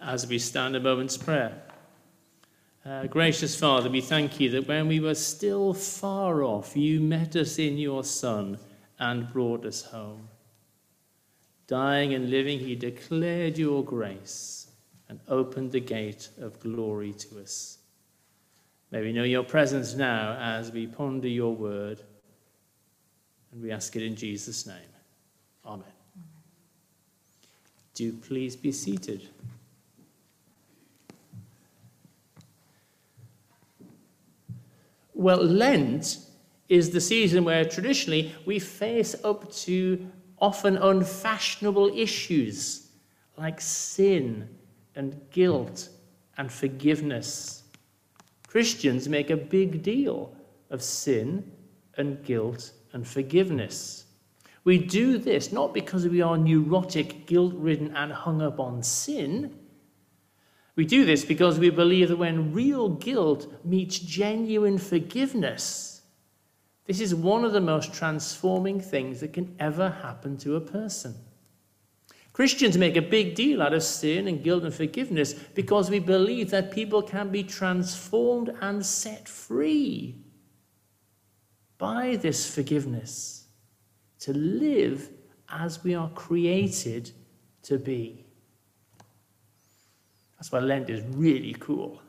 as we stand a moment's prayer. Gracious Father, we thank you that when we were still far off, you met us in your Son and brought us home. Dying and living, he declared your grace and opened the gate of glory to us. May we know your presence now as we ponder your word, and we ask it in Jesus' name. Amen. Do please be seated. Well, Lent is the season where traditionally we face up to often unfashionable issues like sin and guilt and forgiveness. Christians make a big deal of sin and guilt and forgiveness. We do this not because we are neurotic, guilt-ridden, and hung up on sin. We do this because we believe that when real guilt meets genuine forgiveness, this is one of the most transforming things that can ever happen to a person. Christians make a big deal out of sin and guilt and forgiveness because we believe that people can be transformed and set free by this forgiveness to live as we are created to be. That's why Lent is really cool.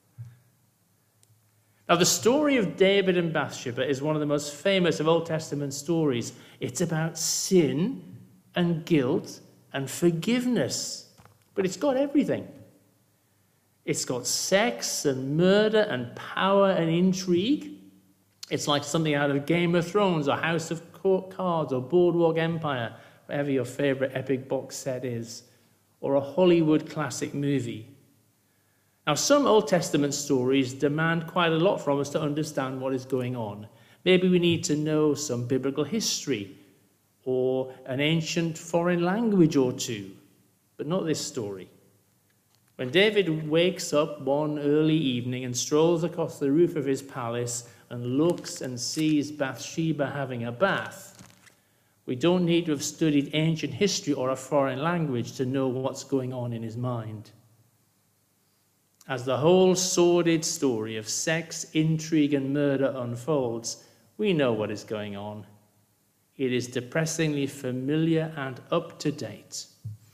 Now, the story of David and Bathsheba is one of the most famous of Old Testament stories. It's about sin and guilt and forgiveness. But it's got everything. It's got sex and murder and power and intrigue. It's like something out of Game of Thrones or House of Cards or Boardwalk Empire, whatever your favorite epic box set is, or a Hollywood classic movie. Now, some Old Testament stories demand quite a lot from us to understand what is going on. Maybe we need to know some biblical history or an ancient foreign language or two, but not this story. When David wakes up one early evening and strolls across the roof of his palace and looks and sees Bathsheba having a bath, we don't need to have studied ancient history or a foreign language to know what's going on in his mind. As the whole sordid story of sex, intrigue, and murder unfolds, we know what is going on. It is depressingly familiar and up to date.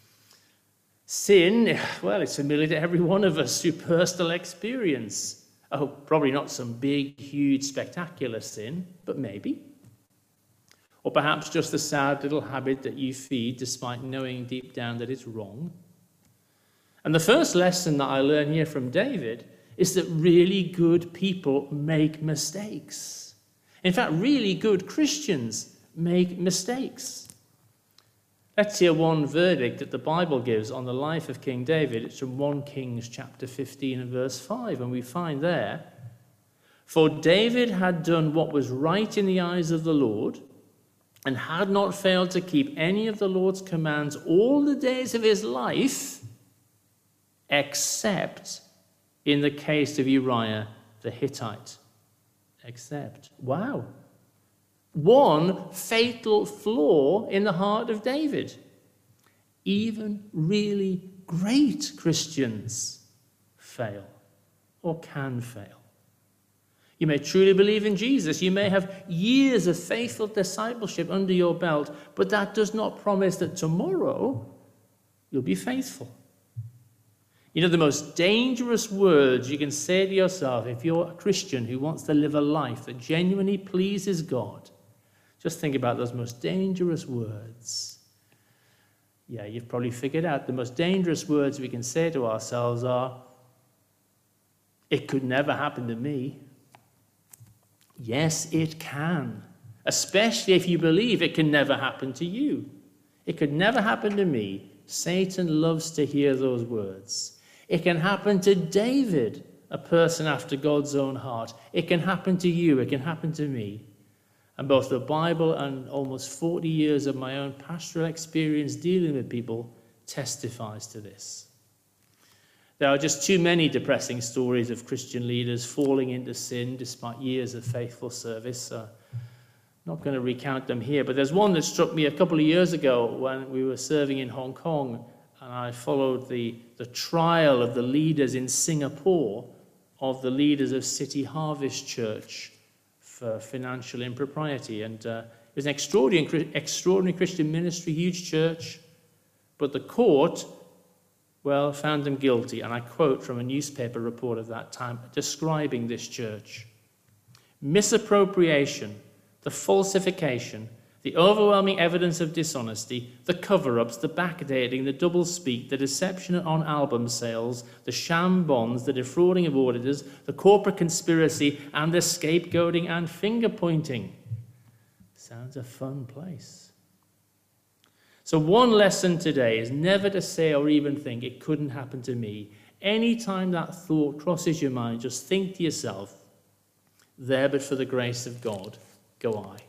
Sin, well, it's familiar to every one of us through personal experience. Oh, probably not some big, huge, spectacular sin, but maybe. Or perhaps just a sad little habit that you feed despite knowing deep down that it's wrong. And the first lesson that I learn here from David is that really good people make mistakes. In fact, really good Christians make mistakes. Let's hear one verdict that the Bible gives on the life of King David. It's from 1 Kings chapter 15 and verse 5, and we find there, "For David had done what was right in the eyes of the Lord, and had not failed to keep any of the Lord's commands all the days of his life, except in the case of Uriah the Hittite." Except. Wow. One fatal flaw in the heart of David. Even really great Christians fail or can fail. You may truly believe in Jesus. You may have years of faithful discipleship under your belt, but that does not promise that tomorrow you'll be faithful. You know, the most dangerous words you can say to yourself if you're a Christian who wants to live a life that genuinely pleases God, just think about those most dangerous words. Yeah, you've probably figured out the most dangerous words we can say to ourselves are, "It could never happen to me." Yes, it can, especially if you believe it can never happen to you. It could never happen to me. Satan loves to hear those words. It can happen to David, a person after God's own heart. It can happen to you. It can happen to me. And both the Bible and almost 40 years of my own pastoral experience dealing with people testifies to this. There are just too many depressing stories of Christian leaders falling into sin despite years of faithful service. I'm not going to recount them here, but there's one that struck me a couple of years ago when we were serving in Hong Kong. and I followed the trial of the leaders in Singapore, of the leaders of City Harvest Church for financial impropriety. And it was an extraordinary Christian ministry, huge church, but the court, well, found them guilty. And I quote from a newspaper report of that time describing this church: misappropriation, the falsification, the overwhelming evidence of dishonesty, the cover-ups, the backdating, the doublespeak, the deception on album sales, the sham bonds, the defrauding of auditors, the corporate conspiracy, and the scapegoating and finger-pointing. Sounds a fun place. So one lesson today is never to say or even think, it couldn't happen to me. Anytime that thought crosses your mind, just think to yourself, there but for the grace of God, go I.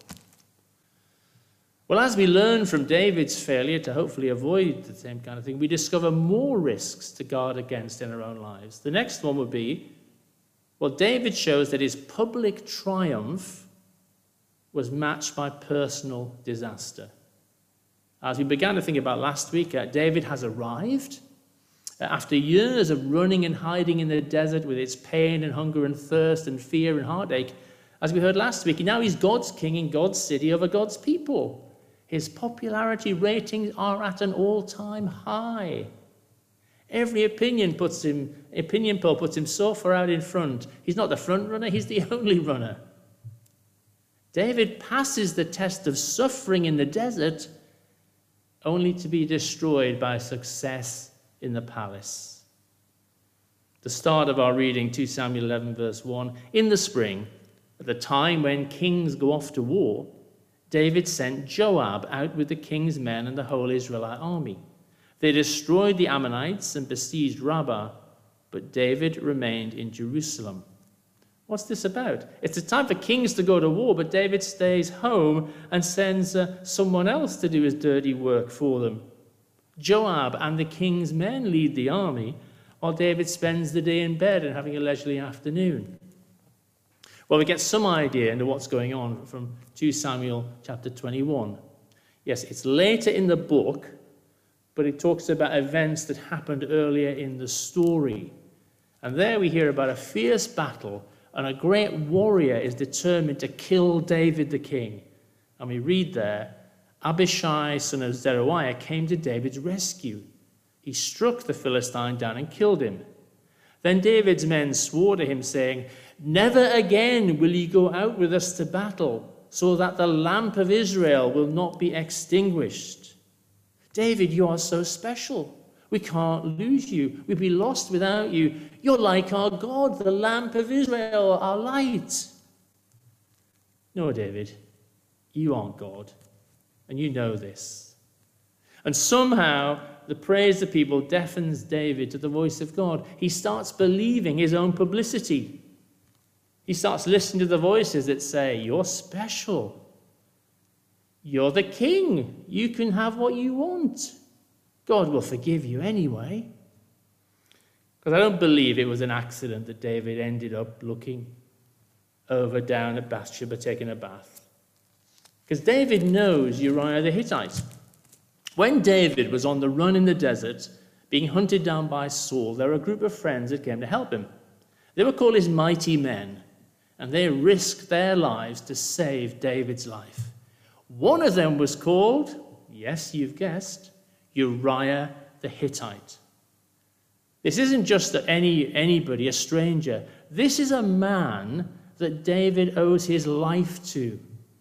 Well, as we learn from David's failure to hopefully avoid the same kind of thing, we discover more risks to guard against in our own lives. The next one would be, well, David shows that his public triumph was matched by personal disaster. As we began to think about last week, David has arrived. After years of running and hiding in the desert with its pain and hunger and thirst and fear and heartache, as we heard last week, now he's God's king in God's city over God's people. His popularity ratings are at an all-time high. Every opinion poll puts him so far out in front. He's not the front runner, he's the only runner. David passes the test of suffering in the desert only to be destroyed by success in the palace. The start of our reading, 2 Samuel 11, verse 1, in the spring, at the time when kings go off to war, David sent Joab out with the king's men and the whole Israelite army. They destroyed the Ammonites and besieged Rabbah, but David remained in Jerusalem. What's this about? It's a time for kings to go to war, but David stays home and sends someone else to do his dirty work for them. Joab and the king's men lead the army, while David spends the day in bed and having a leisurely afternoon. Well, we get some idea into what's going on from 2 Samuel chapter 21. Yes, it's later in the book, but it talks about events that happened earlier in the story. And there we hear about a fierce battle, and a great warrior is determined to kill David the king. And we read there, Abishai, son of Zeruiah, came to David's rescue. He struck the Philistine down and killed him. Then David's men swore to him, saying, "Never again will you go out with us to battle, so that the lamp of Israel will not be extinguished. David, you are so special. We can't lose you. We'd be lost without you. You're like our God, the lamp of Israel, our light." No, David, you aren't God, and you know this. And somehow the praise of people deafens David to the voice of God. He starts believing his own publicity. He starts listening to the voices that say, "You're special. You're the king. You can have what you want. God will forgive you anyway." Because I don't believe it was an accident that David ended up looking over down at Bathsheba taking a bath. Because David knows Uriah the Hittite. When David was on the run in the desert, being hunted down by Saul, there were a group of friends that came to help him. They were called his mighty men, and they risked their lives to save David's life. One of them was called, yes, you've guessed, Uriah the Hittite. This isn't just anybody, a stranger. This is a man that David owes his life to.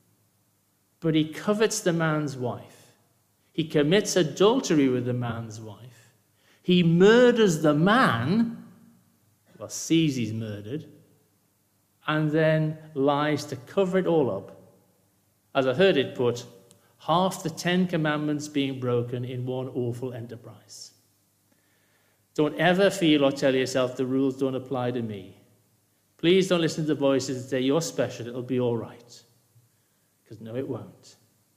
But he covets the man's wife. He commits adultery with the man's wife. He murders the man, well, sees he's murdered, and then lies to cover it all up. As I heard it put, half the 10 commandments being broken in one awful enterprise. Don't ever feel or tell yourself the rules don't apply to me. Please don't listen to the voices that say you're special, it'll be all right. Because no, it won't.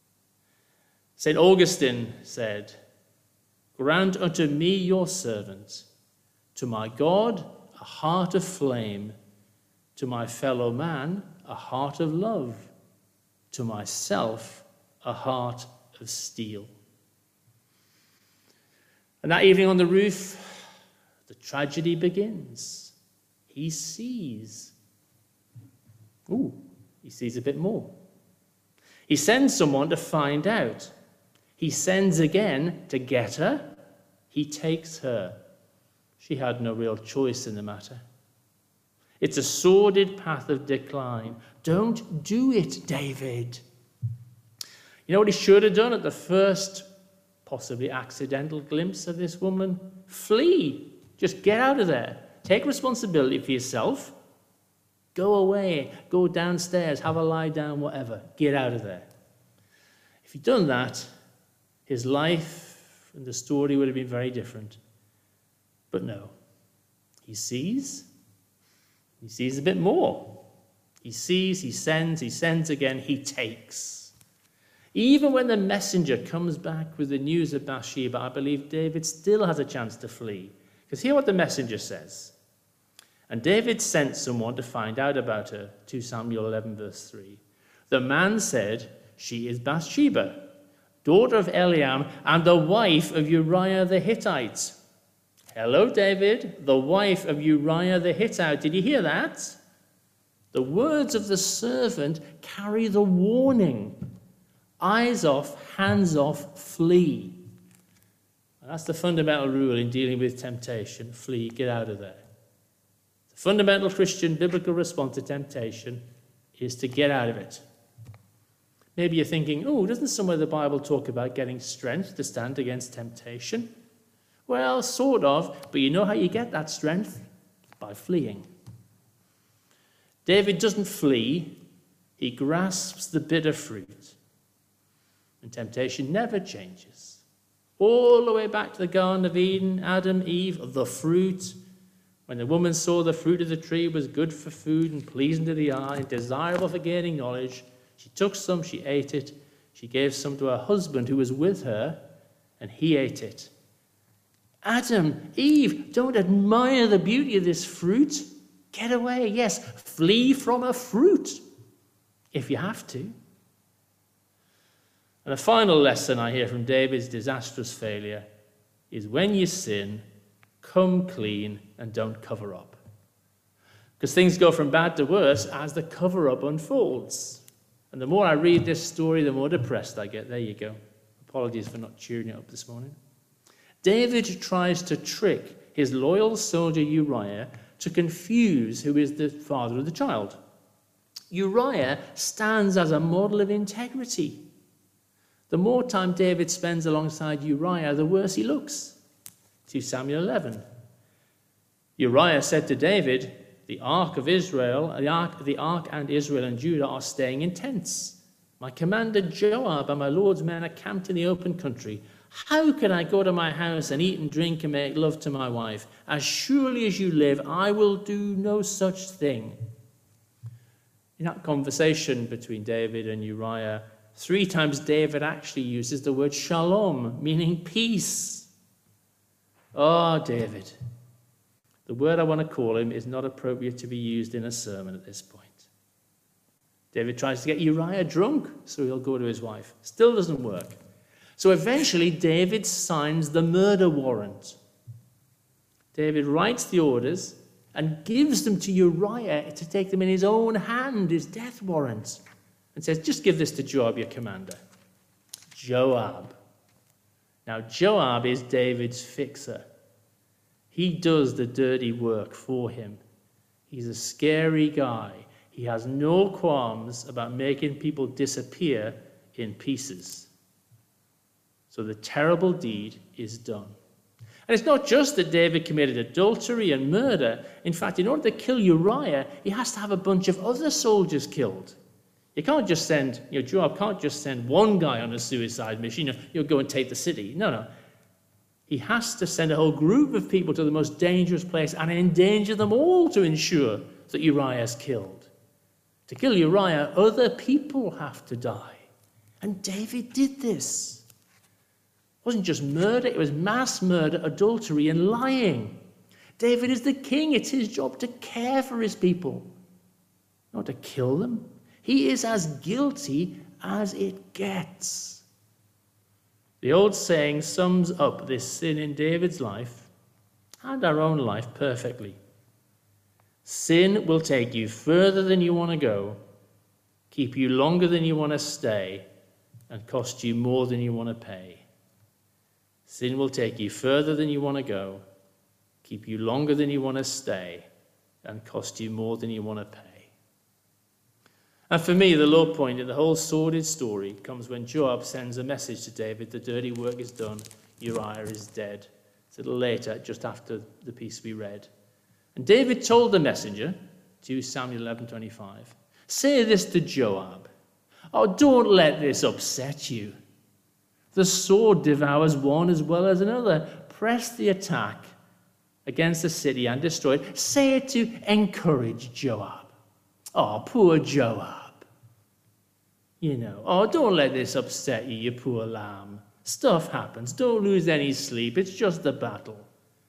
St. Augustine said, "Grant unto me, your servant, to my God a heart of flame, to my fellow man a heart of love, to myself a heart of steel." And that evening on the roof, the tragedy begins. He sees. He sees a bit more. He sends someone to find out. He sends again to get her. He takes her. She had no real choice in the matter. It's a sordid path of decline. Don't do it, David. You know what he should have done at the first, possibly accidental glimpse of this woman? Flee. Just get out of there. Take responsibility for yourself. Go away. Go downstairs. Have a lie down, whatever. Get out of there. If he'd done that, his life and the story would have been very different. But no. He sees. He sees a bit more. He sees, he sends again, he takes. Even when the messenger comes back with the news of Bathsheba, I believe David still has a chance to flee. Because hear what the messenger says. And David sent someone to find out about her, 2 Samuel 11, verse 3. The man said, she is Bathsheba, daughter of Eliam, and the wife of Uriah the Hittite. Hello, David, the wife of Uriah the Hittite. Did you hear that? The words of the servant carry the warning. Eyes off, hands off, flee. And that's the fundamental rule in dealing with temptation. Flee, get out of there. The fundamental Christian biblical response to temptation is to get out of it. Maybe you're thinking, doesn't somewhere the Bible talk about getting strength to stand against temptation? Well, sort of, but you know how you get that strength? By fleeing. David doesn't flee, he grasps the bitter fruit. And temptation never changes. All the way back to the Garden of Eden, Adam, Eve, the fruit. When the woman saw the fruit of the tree was good for food and pleasing to the eye, desirable for gaining knowledge, she took some, she ate it. She gave some to her husband who was with her, and he ate it. Adam, Eve, don't admire the beauty of this fruit. Get away. Yes, flee from a fruit if you have to. And the final lesson I hear from David's disastrous failure is when you sin, come clean and don't cover up. Because things go from bad to worse as the cover-up unfolds. And the more I read this story, the more depressed I get. There you go. Apologies for not cheering it up this morning. David tries to trick his loyal soldier Uriah to confuse who is the father of the child. Uriah stands as a model of integrity. The more time David spends alongside Uriah, the worse he looks. 2 Samuel 11. Uriah said to David, the ark and Israel and Judah are staying in tents. My commander Joab and my Lord's men are camped in the open country. How can I go to my house and eat and drink and make love to my wife? As surely as you live, I will do no such thing. In that conversation between David and Uriah, 3 times David actually uses the word shalom, meaning peace. Oh, David. The word I want to call him is not appropriate to be used in a sermon at this point. David tries to get Uriah drunk so he'll go to his wife. Still doesn't work. So eventually David signs the murder warrant. David writes the orders and gives them to Uriah to take them in his own hand, his death warrant, and says, just give this to Joab, your commander. Joab. Now, Joab is David's fixer. He does the dirty work for him. He's a scary guy. He has no qualms about making people disappear in pieces. So the terrible deed is done. And it's not just that David committed adultery and murder. In fact, in order to kill Uriah, he has to have a bunch of other soldiers killed. You can't just send, Joab can't just send one guy on a suicide mission, you'll go and take the city. No. He has to send a whole group of people to the most dangerous place and endanger them all to ensure that Uriah is killed. To kill Uriah, other people have to die. And David did this. It wasn't just murder, it was mass murder, adultery, and lying. David is the king. It's his job to care for his people, not to kill them. He is as guilty as it gets. The old saying sums up this sin in David's life and our own life perfectly. Sin will take you further than you want to go, keep you longer than you want to stay, and cost you more than you want to pay. Sin will take you further than you want to go, keep you longer than you want to stay, and cost you more than you want to pay. And for me, the low point in the whole sordid story comes when Joab sends a message to David: the dirty work is done, Uriah is dead. It's a little later, just after the piece we read. And David told the messenger, 2 Samuel 11:25, say this to Joab: oh, don't let this upset you. The sword devours one as well as another. Press the attack against the city and destroy it. Say it to encourage Joab. Oh, poor Joab. Oh, don't let this upset you, you poor lamb. Stuff happens. Don't lose any sleep. It's just a battle.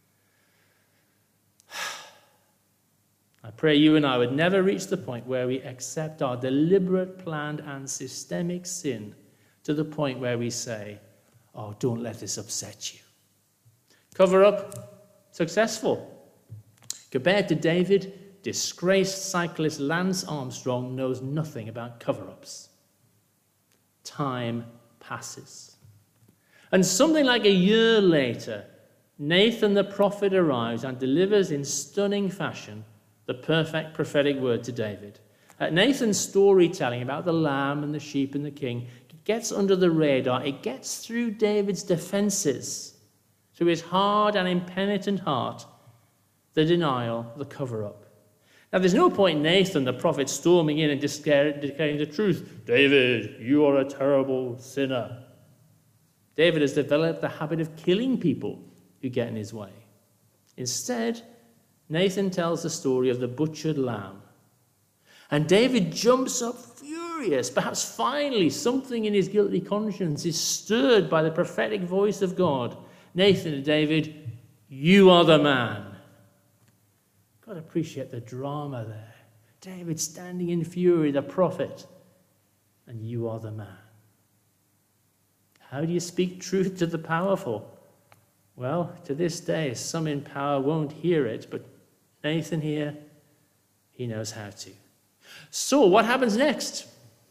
I pray you and I would never reach the point where we accept our deliberate, planned, and systemic sin to the point where we say, oh, don't let this upset you. Cover up, successful. Compared to David, disgraced cyclist Lance Armstrong knows nothing about cover-ups. Time passes. And something like a year later, Nathan the prophet arrives and delivers in stunning fashion the perfect prophetic word to David. Nathan's storytelling about the lamb and the sheep and the king gets under the radar. It gets through David's defenses, through his hard and impenitent heart, the denial, the cover-up. Now, there's no point Nathan the prophet storming in and declaring the truth. David, you are a terrible sinner. David has developed the habit of killing people who get in his way. Instead, Nathan tells the story of the butchered lamb. And David jumps up furious. Perhaps finally something in his guilty conscience is stirred by the prophetic voice of God. Nathan to David, you are the man. God, appreciate the drama there. David standing in fury, the prophet, and you are the man. How do you speak truth to the powerful? Well, to this day, some in power won't hear it, but Nathan here, he knows how to. So what happens next?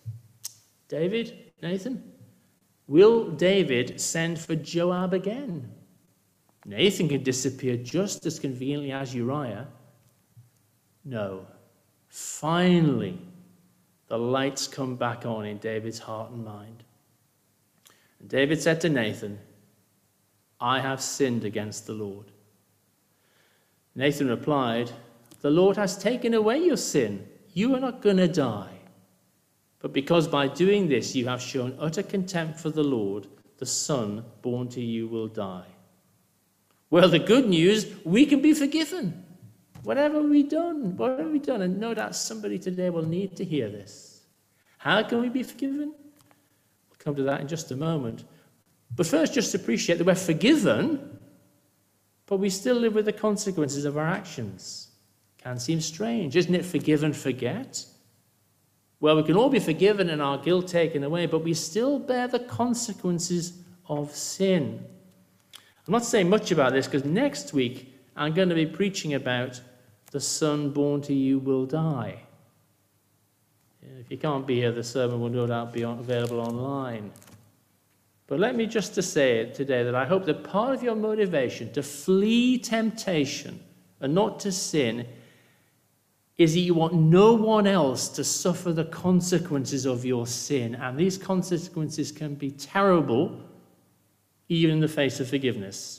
Nathan, will David send for Joab again? Nathan can disappear just as conveniently as Uriah. No. Finally, the lights come back on in David's heart and mind. And David said to Nathan, I have sinned against the Lord. Nathan replied, the Lord has taken away your sin. You are not going to die. But because by doing this you have shown utter contempt for the Lord, the son born to you will die. Well, the good news, we can be forgiven. Whatever have we done? And no doubt somebody today will need to hear this. How can we be forgiven? We'll come to that in just a moment. But first, just appreciate that we're forgiven, but we still live with the consequences of our actions. Can seem strange, isn't it? Forgive and forget. Well, we can all be forgiven and our guilt taken away, but we still bear the consequences of sin. I'm not saying much about this because next week I'm going to be preaching about the son born to you will die. If you can't be here, the sermon will no doubt be available online. But let me just to say it today that I hope that part of your motivation to flee temptation and not to sin is that you want no one else to suffer the consequences of your sin. And these consequences can be terrible, even in the face of forgiveness.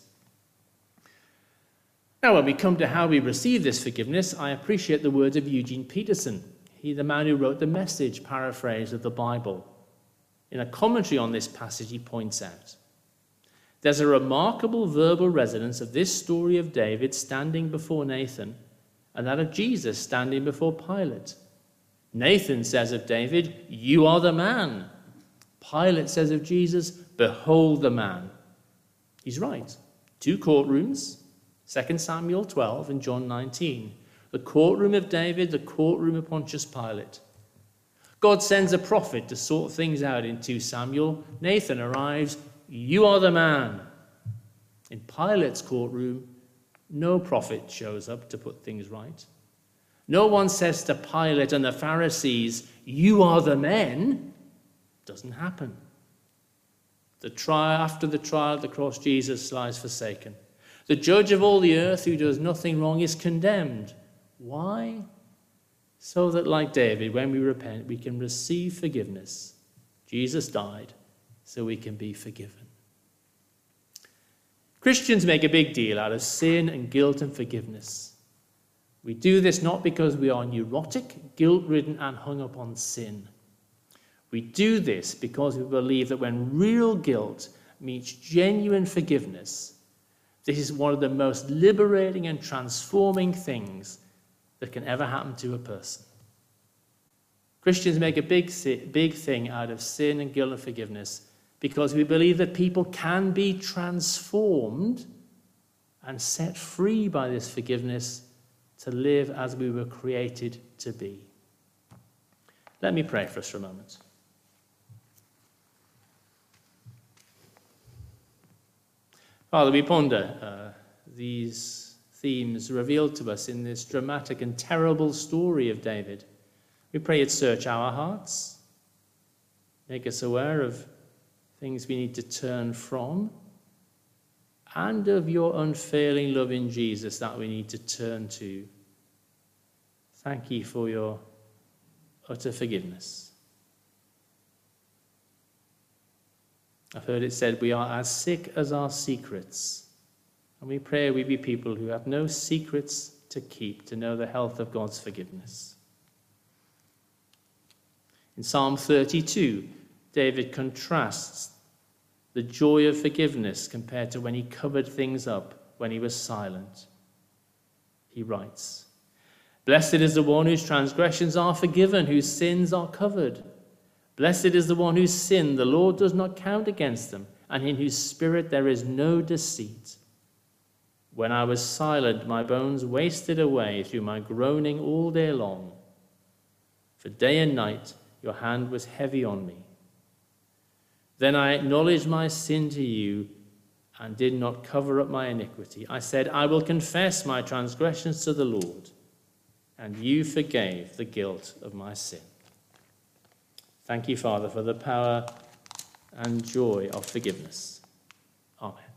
Now, when we come to how we receive this forgiveness, I appreciate the words of Eugene Peterson. He's the man who wrote the Message paraphrase of the Bible. In a commentary on this passage, he points out, there's a remarkable verbal resonance of this story of David standing before Nathan and that of Jesus standing before Pilate. Nathan says of David, you are the man. Pilate says of Jesus, behold the man. He's right. 2 courtrooms, 2 Samuel 12 and John 19. The courtroom of David, the courtroom of Pontius Pilate. God sends a prophet to sort things out in 2 Samuel. Nathan arrives, You are the man. In Pilate's courtroom, no prophet shows up to put things right. No one says to Pilate and the Pharisees, you are the men. Doesn't happen. After the trial at the cross, Jesus lies forsaken. The judge of all the earth, who does nothing wrong, is condemned. Why? So that, like David, when we repent, we can receive forgiveness. Jesus died so we can be forgiven. Christians make a big deal out of sin and guilt and forgiveness. We do this not because we are neurotic, guilt-ridden, and hung up on sin. We do this because we believe that when real guilt meets genuine forgiveness, this is one of the most liberating and transforming things that can ever happen to a person. Christians make a big thing out of sin and guilt and forgiveness because we believe that people can be transformed and set free by this forgiveness to live as we were created to be. Let me pray for us for a moment. Father, we ponder these themes revealed to us in this dramatic and terrible story of David. We pray it search our hearts, make us aware of things we need to turn from, and of your unfailing love in Jesus that we need to turn to. Thank you for your utter forgiveness. I've heard it said we are as sick as our secrets. And we pray we be people who have no secrets to keep, to know the health of God's forgiveness. In Psalm 32, David contrasts the joy of forgiveness compared to when he covered things up, when he was silent. He writes, "Blessed is the one whose transgressions are forgiven, whose sins are covered. Blessed is the one whose sin the Lord does not count against them, and in whose spirit there is no deceit. When I was silent, my bones wasted away through my groaning all day long. For day and night your hand was heavy on me. Then I acknowledged my sin to you and did not cover up my iniquity. I said, I will confess my transgressions to the Lord, and you forgave the guilt of my sin." Thank you, Father, for the power and joy of forgiveness. Amen.